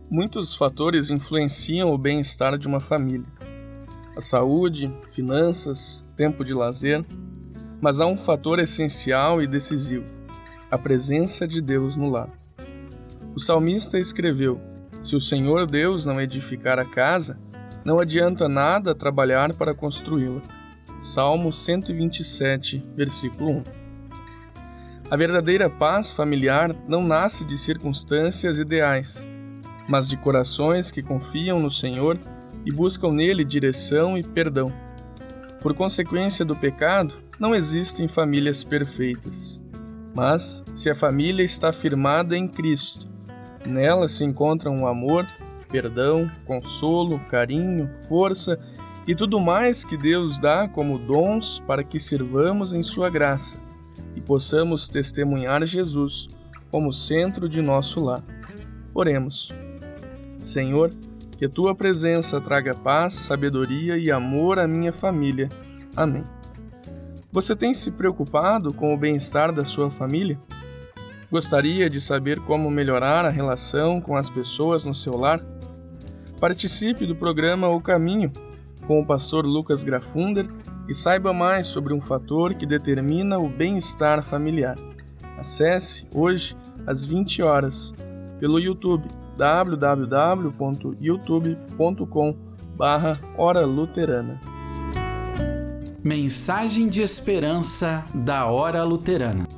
Muitos fatores influenciam o bem-estar de uma família. A saúde, finanças, tempo de lazer, mas há um fator essencial e decisivo: a presença de Deus no lar. O salmista escreveu: "Se o Senhor Deus não edificar a casa, não adianta nada trabalhar para construí-la." Salmo 127, versículo 1. A verdadeira paz familiar não nasce de circunstâncias ideais, mas de corações que confiam no Senhor e buscam nele direção e perdão. Por consequência do pecado, não existem famílias perfeitas. Mas, se a família está firmada em Cristo, nela se encontram o amor, perdão, consolo, carinho, força e tudo mais que Deus dá como dons para que sirvamos em sua graça e possamos testemunhar Jesus como centro de nosso lar. Oremos. Senhor, que tua presença traga paz, sabedoria e amor à minha família. Amém. Você tem se preocupado com o bem-estar da sua família? Gostaria de saber como melhorar a relação com as pessoas no seu lar? Participe do programa O Caminho, com o pastor Lucas Grafunder, e saiba mais sobre um fator que determina o bem-estar familiar. Acesse hoje, às 20 horas, pelo YouTube, www.youtube.com/Hora Luterana. Mensagem de esperança da Hora Luterana.